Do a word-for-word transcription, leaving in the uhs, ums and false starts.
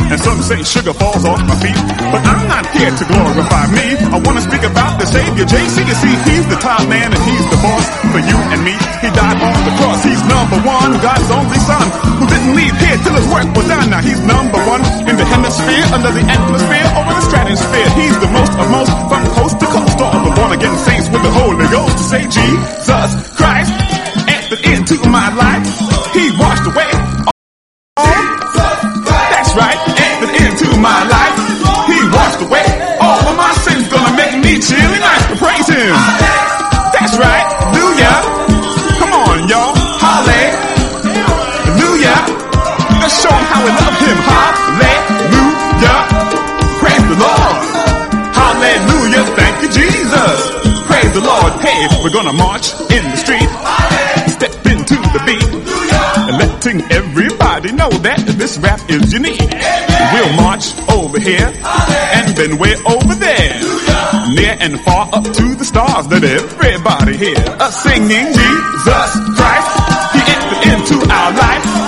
and some say sugar falls off my feet. But I'm not here to glorify me. I want to speak about the Savior, J C. You see, he's the top man and he's the boss for you and me. He died on the cross. He's number one, God's only son, who didn't leave here till his work was done. Now he's number one in the hemisphere, under the atmosphere, over the stratosphere. He's the most of most, from coast to coast. All the born again saints with the Holy Ghost to say Jesus Christ entered into my life. He washed away all. That's right, entered into my life. He washed away all of my sins, gonna make me chilly nice to praise him. That's right, hallelujah. Come on, y'all, hallelujah. Let's show him how we love him. Hallelujah. Praise the Lord. Hallelujah. Thank you, Jesus. Praise the Lord. Hey, we're gonna march in the street, step into the beat, and letting everybody know that this rap is unique. We'll march over here and then way over there, near and far up to the stars. Let everybody hear us singing Jesus Christ